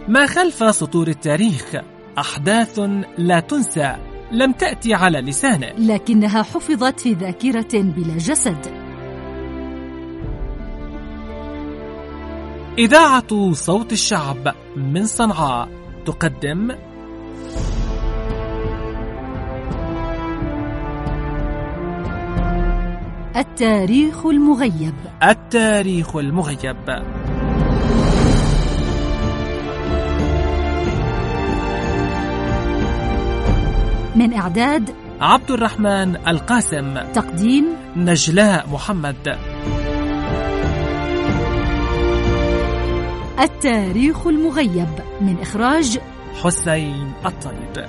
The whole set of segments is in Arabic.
ما خلف سطور التاريخ أحداث لا تنسى، لم تأتي على لسانه، لكنها حفظت في ذاكرة بلا جسد. إذاعة صوت الشعب من صنعاء تقدم التاريخ المغيب. التاريخ المغيب. من إعداد عبد الرحمن القاسم، تقديم نجلاء محمد. التاريخ المغيب من إخراج حسين الطيب.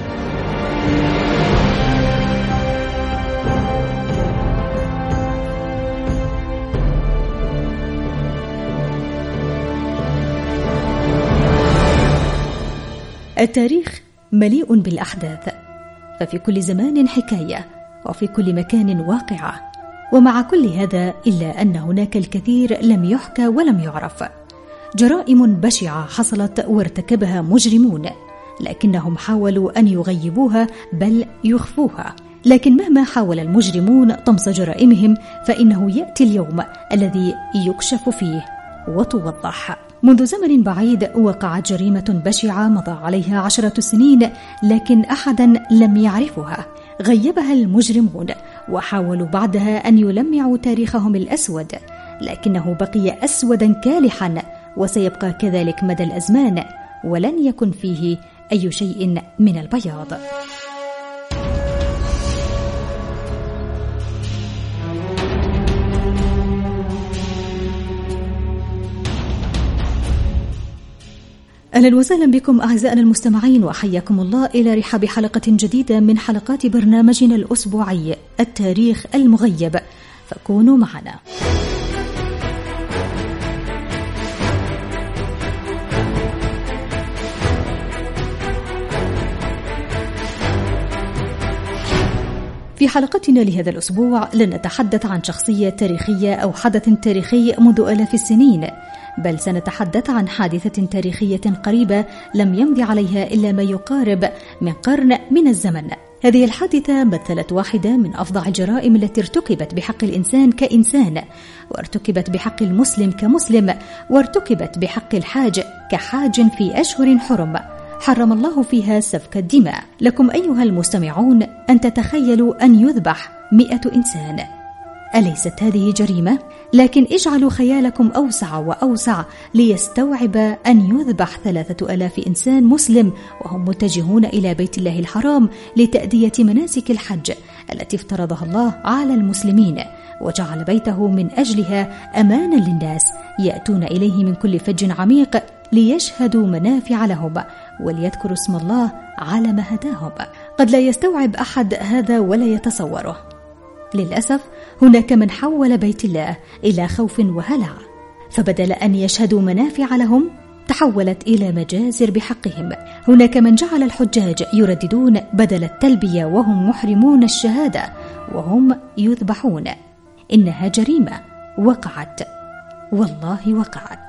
التاريخ مليء بالأحداث، ففي كل زمان حكاية وفي كل مكان واقعة، ومع كل هذا إلا أن هناك الكثير لم يحكى ولم يعرف. جرائم بشعة حصلت وارتكبها مجرمون، لكنهم حاولوا أن يغيبوها بل يخفوها. لكن مهما حاول المجرمون طمس جرائمهم فإنه يأتي اليوم الذي يكشف فيه وتوضح. منذ زمن بعيد وقعت جريمة بشعة مضى عليها 10 سنين، لكن أحدا لم يعرفها. غيبها المجرمون وحاولوا بعدها أن يلمعوا تاريخهم الأسود، لكنه بقي أسودا كالحا وسيبقى كذلك مدى الأزمان، ولن يكن فيه أي شيء من البياض. أهلا وسهلا بكم أعزائنا المستمعين، وحياكم الله إلى رحاب حلقة جديدة من حلقات برنامجنا الأسبوعي التاريخ المغيب، فكونوا معنا. في حلقتنا لهذا الأسبوع لن نتحدث عن شخصية تاريخية أو حدث تاريخي منذ آلاف السنين، بل سنتحدث عن حادثة تاريخية قريبة لم يمضي عليها إلا ما يقارب من قرن من الزمن. هذه الحادثة مثلت واحدة من أفظع الجرائم التي ارتكبت بحق الإنسان كإنسان، وارتكبت بحق المسلم كمسلم، وارتكبت بحق الحاج كحاج في أشهر حرم حرم الله فيها سفك الدماء. لكم أيها المستمعون أن تتخيلوا أن يذبح 100 إنسان. أليست هذه جريمة؟ لكن اجعلوا خيالكم أوسع وأوسع ليستوعب أن يذبح 3000 إنسان مسلم وهم متجهون إلى بيت الله الحرام لتأدية مناسك الحج التي افترضها الله على المسلمين، وجعل بيته من أجلها أمانا للناس يأتون إليه من كل فج عميق ليشهدوا منافع لهم وليذكروا اسم الله على ما هداهم. قد لا يستوعب أحد هذا ولا يتصوره. للأسف هناك من حول بيت الله إلى خوف وهلع، فبدل أن يشهدوا منافع لهم تحولت إلى مجازر بحقهم. هناك من جعل الحجاج يرددون بدل التلبية وهم محرمون الشهادة وهم يذبحون. إنها جريمة وقعت، والله وقعت.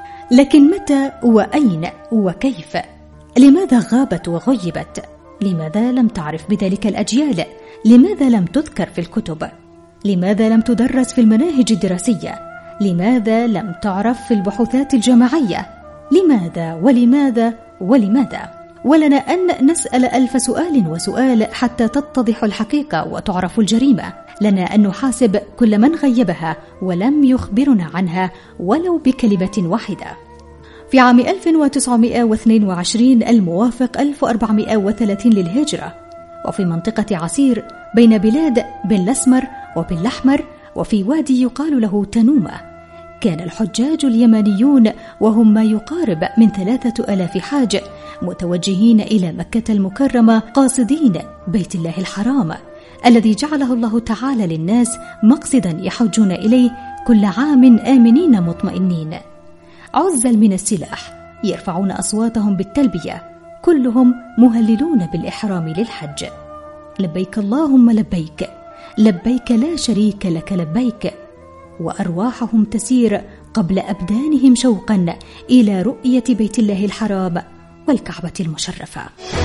لكن متى وأين وكيف؟ لماذا غابت وغيبت؟ لماذا لم تعرف بذلك الأجيال؟ لماذا لم تذكر في الكتب؟ لماذا لم تدرس في المناهج الدراسية؟ لماذا لم تعرف في البحوثات الجامعية؟ لماذا ولماذا ولماذا؟ ولنا أن نسأل 1000 سؤال وسؤال حتى تتضح الحقيقة وتعرف الجريمة. لنا أن نحاسب كل من غيبها ولم يخبرنا عنها ولو بكلمة واحدة. في عام 1922 الموافق 1430 للهجرة، وفي منطقة عسير بين بلاد بن الأسمر وبن الأحمر وفي وادي يقال له تنومة، كان الحجاج اليمانيون وهم ما يقارب من 3000 حاج متوجهين إلى مكة المكرمة قاصدين بيت الله الحرام الذي جعله الله تعالى للناس مقصدا يحجون إليه كل عام آمنين مطمئنين. عزل من السلاح يرفعون أصواتهم بالتلبية، كلهم مهللون بالإحرام للحج. لبيك اللهم لبيك، لبيك لا شريك لك لبيك. وأرواحهم تسير قبل أبدانهم شوقا إلى رؤية بيت الله الحرام والكعبة المشرفة.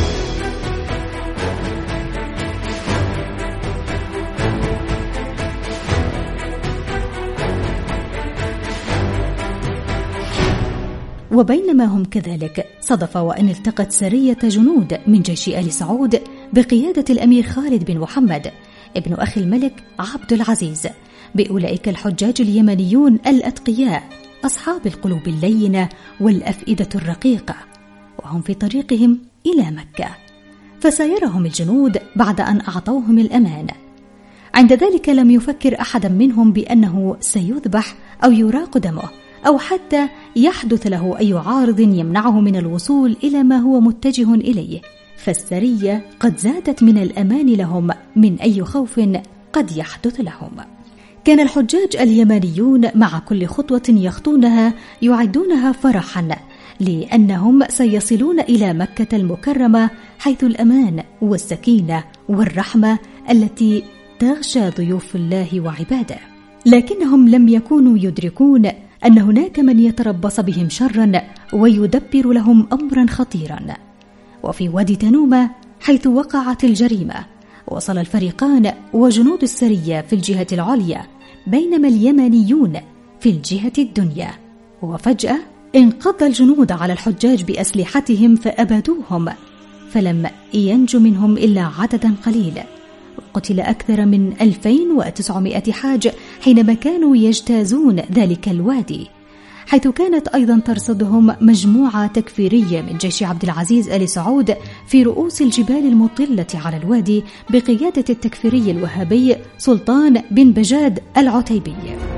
وبينما هم كذلك صدف وأن التقت سرية جنود من جيش آل سعود بقيادة الأمير خالد بن محمد ابن أخي الملك عبد العزيز بأولئك الحجاج اليمنيون الأتقياء أصحاب القلوب اللينة والأفئدة الرقيقة، وهم في طريقهم إلى مكة. فسايرهم الجنود بعد أن أعطوهم الأمان. عند ذلك لم يفكر أحد منهم بأنه سيذبح أو يراق دمه أو حتى يحدث له أي عارض يمنعه من الوصول إلى ما هو متجه إليه، فالسرية قد زادت من الأمان لهم من أي خوف قد يحدث لهم. كان الحجاج اليمانيون مع كل خطوة يخطونها يعدونها فرحا، لأنهم سيصلون إلى مكة المكرمة حيث الأمان والسكينة والرحمة التي تغشى ضيوف الله وعباده. لكنهم لم يكونوا يدركون أن هناك من يتربص بهم شرا ويدبر لهم أمرا خطيرا. وفي وادي تنومة حيث وقعت الجريمة وصل الفريقان وجنود السرية في الجهة العليا بينما اليمنيون في الجهة الدنيا، وفجأة انقض الجنود على الحجاج بأسلحتهم فأبادوهم، فلم ينج منهم إلا عددا قليل، وقتل أكثر من 2900 حاج حينما كانوا يجتازون ذلك الوادي، حيث كانت أيضا ترصدهم مجموعة تكفيرية من جيش عبد العزيز آل سعود في رؤوس الجبال المطلة على الوادي بقيادة التكفيري الوهابي سلطان بن بجاد العتيبي.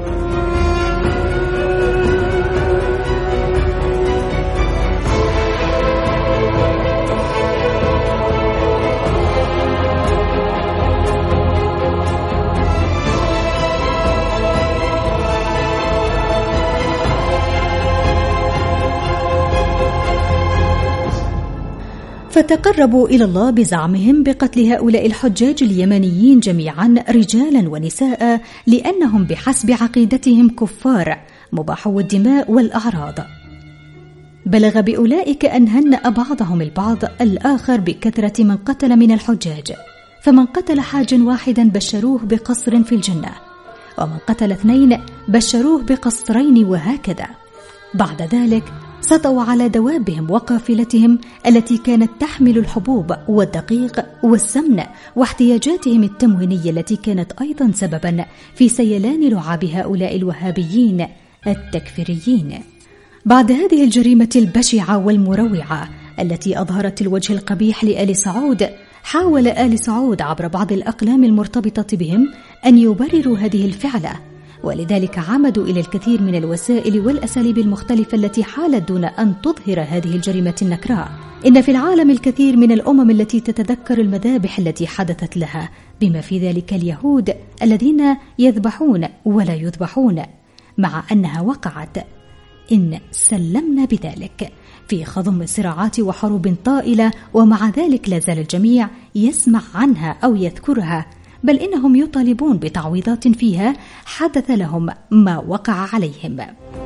فتقربوا إلى الله بزعمهم بقتل هؤلاء الحجاج اليمنيين جميعا رجالا ونساء، لأنهم بحسب عقيدتهم كفار مباحو الدماء والأعراض. بلغ بأولئك أن هنأ بعضهم البعض الآخر بكثرة من قتل من الحجاج، فمن قتل حاجا واحدا بشروه بقصر في الجنة، ومن قتل 2 بشروه بقصرين، وهكذا. بعد ذلك سطوا على دوابهم وقافلتهم التي كانت تحمل الحبوب والدقيق والسمن واحتياجاتهم التموينية التي كانت أيضا سببا في سيلان لعاب هؤلاء الوهابيين التكفيريين. بعد هذه الجريمة البشعة والمروعة التي أظهرت الوجه القبيح لآل سعود، حاول آل سعود عبر بعض الأقلام المرتبطة بهم أن يبرروا هذه الفعلة، ولذلك عمدوا إلى الكثير من الوسائل والأساليب المختلفة التي حالت دون أن تظهر هذه الجريمة النكراء. إن في العالم الكثير من الأمم التي تتذكر المذابح التي حدثت لها، بما في ذلك اليهود الذين يذبحون ولا يذبحون، مع أنها وقعت إن سلمنا بذلك في خضم صراعات وحروب طائلة، ومع ذلك لا زال الجميع يسمع عنها أو يذكرها، بل إنهم يطالبون بتعويضات فيها حدث لهم ما وقع عليهم.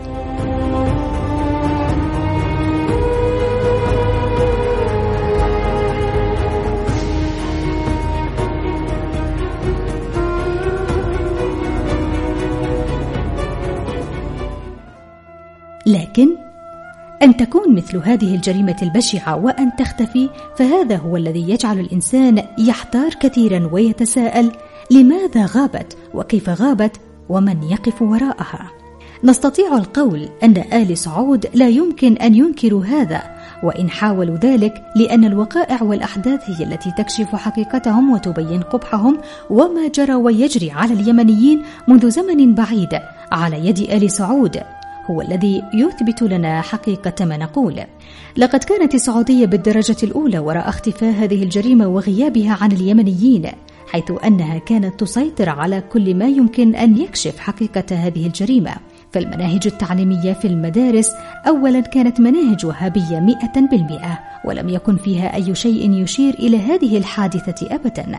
لكن أن تكون مثل هذه الجريمة البشعة وأن تختفي، فهذا هو الذي يجعل الإنسان يحتار كثيرا ويتساءل لماذا غابت وكيف غابت ومن يقف وراءها. نستطيع القول أن آل سعود لا يمكن أن ينكروا هذا، وإن حاولوا ذلك لأن الوقائع والأحداث هي التي تكشف حقيقتهم وتبين قبحهم وما جرى ويجري على اليمنيين منذ زمن بعيد على يد آل سعود هو الذي يثبت لنا حقيقة ما نقول. لقد كانت السعودية بالدرجة الأولى وراء اختفاء هذه الجريمة وغيابها عن اليمنيين، حيث أنها كانت تسيطر على كل ما يمكن أن يكشف حقيقة هذه الجريمة. فالمناهج التعليمية في المدارس أولا كانت مناهج وهابية 100%، ولم يكن فيها أي شيء يشير إلى هذه الحادثة أبدا.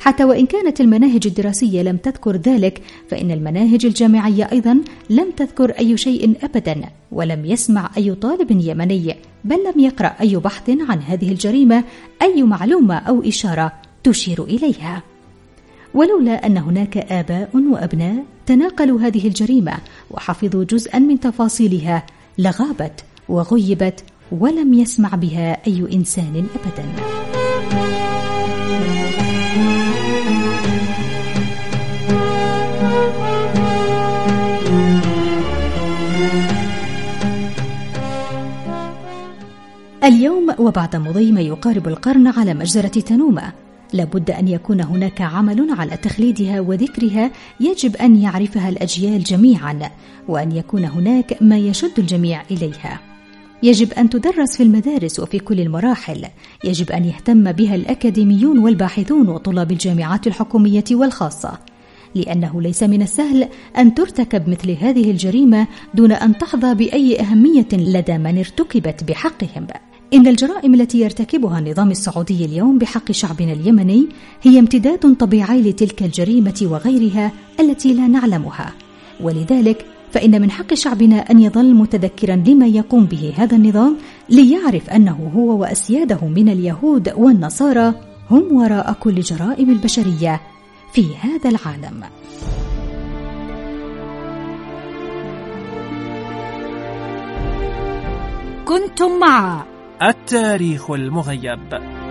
حتى وإن كانت المناهج الدراسية لم تذكر ذلك، فإن المناهج الجامعية أيضا لم تذكر أي شيء أبدا، ولم يسمع أي طالب يمني بل لم يقرأ أي بحث عن هذه الجريمة أي معلومة أو إشارة تشير إليها. ولولا أن هناك آباء وأبناء تناقلوا هذه الجريمة وحفظوا جزءا من تفاصيلها لغابت وغيبت ولم يسمع بها أي إنسان أبدا. اليوم وبعد مضي ما يقارب القرن على مجزرة تنومة، لابد أن يكون هناك عمل على تخليدها وذكرها يجب أن يعرفها الأجيال جميعا، وأن يكون هناك ما يشد الجميع إليها. يجب أن تدرس في المدارس وفي كل المراحل، يجب أن يهتم بها الأكاديميون والباحثون وطلاب الجامعات الحكومية والخاصة، لأنه ليس من السهل أن ترتكب مثل هذه الجريمة دون أن تحظى بأي أهمية لدى من ارتكبت بحقهم. إن الجرائم التي يرتكبها النظام السعودي اليوم بحق شعبنا اليمني هي امتداد طبيعي لتلك الجريمة وغيرها التي لا نعلمها، ولذلك فإن من حق شعبنا أن يظل متذكرا لما يقوم به هذا النظام، ليعرف أنه هو وأسياده من اليهود والنصارى هم وراء كل جرائم البشرية في هذا العالم. كنتم مع التاريخ المغيب.